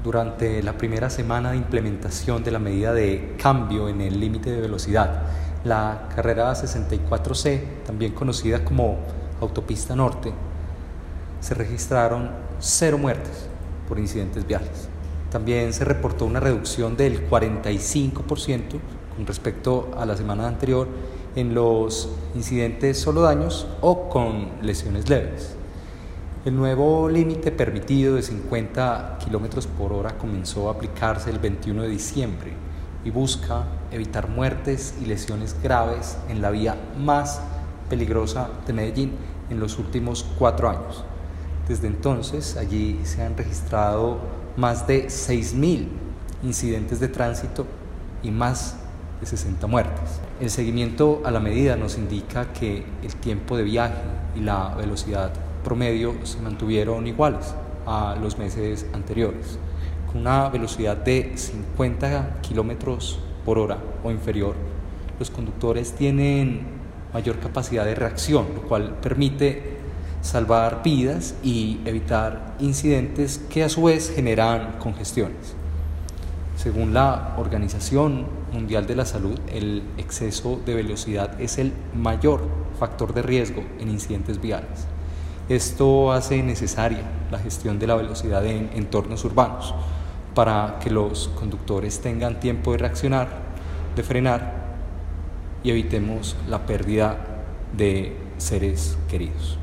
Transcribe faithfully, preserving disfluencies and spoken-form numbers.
durante la primera semana de implementación de la medida de cambio en el límite de velocidad. La carrera sesenta y cuatro C, también conocida como Autopista Norte, se registraron cero muertes por incidentes viales. También se reportó una reducción del cuarenta y cinco por ciento con respecto a la semana anterior en los incidentes solo daños o con lesiones leves. El nuevo límite permitido de cincuenta kilómetros por hora comenzó a aplicarse el veintiuno de diciembre y busca evitar muertes y lesiones graves en la vía más peligrosa de Medellín en los últimos cuatro años. Desde entonces, allí se han registrado más de seis mil incidentes de tránsito y más de sesenta muertes. El seguimiento a la medida nos indica que el tiempo de viaje y la velocidad promedio se mantuvieron iguales a los meses anteriores, con una velocidad de cincuenta kilómetros por hora o inferior. Los conductores tienen mayor capacidad de reacción, lo cual permite salvar vidas y evitar incidentes que a su vez generan congestiones. Según la Organización Mundial de la Salud, el exceso de velocidad es el mayor factor de riesgo en incidentes viales. Esto hace necesaria la gestión de la velocidad en entornos urbanos para que los conductores tengan tiempo de reaccionar, de frenar y evitemos la pérdida de seres queridos.